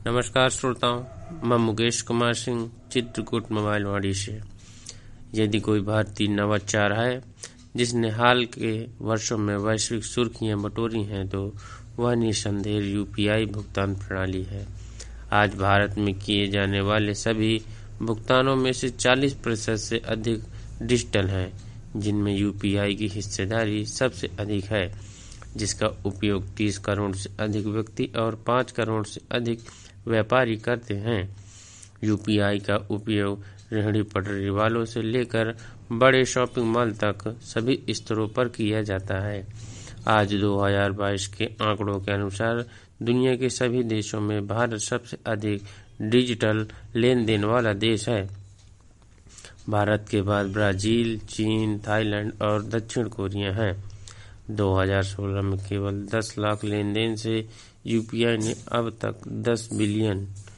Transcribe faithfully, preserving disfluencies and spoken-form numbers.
नमस्कार श्रोताओं, मैं मुकेश कुमार सिंह चित्रकूट मोबाइल वाड़ी से। यदि कोई भारतीय नवाचार है जिसने हाल के वर्षों में वैश्विक सुर्खियां बटोरी हैं तो वह निसंदेह यूपीआई भुगतान प्रणाली है। आज भारत में किए जाने वाले सभी भुगतानों में से चालीस प्रतिशत से अधिक डिजिटल हैं, जिनमें यूपीआई की हिस्सेदारी सबसे अधिक है, जिसका उपयोग तीस करोड़ से अधिक व्यक्ति और पाँच करोड़ से अधिक व्यापारी करते हैं। यूपीआई का उपयोग रेहड़ी पटरी वालों से लेकर बड़े शॉपिंग मॉल तक सभी स्तरों पर किया जाता है। आज दो हज़ार बाईस के आंकड़ों के अनुसार दुनिया के सभी देशों में भारत सबसे अधिक डिजिटल लेन देन वाला देश है। भारत के बाद ब्राजील, चीन, थाईलैंड और दक्षिण कोरिया हैं। दो हज़ार सोलह में केवल दस लाख लेन देन से यूपीआई ने अब तक दस बिलियन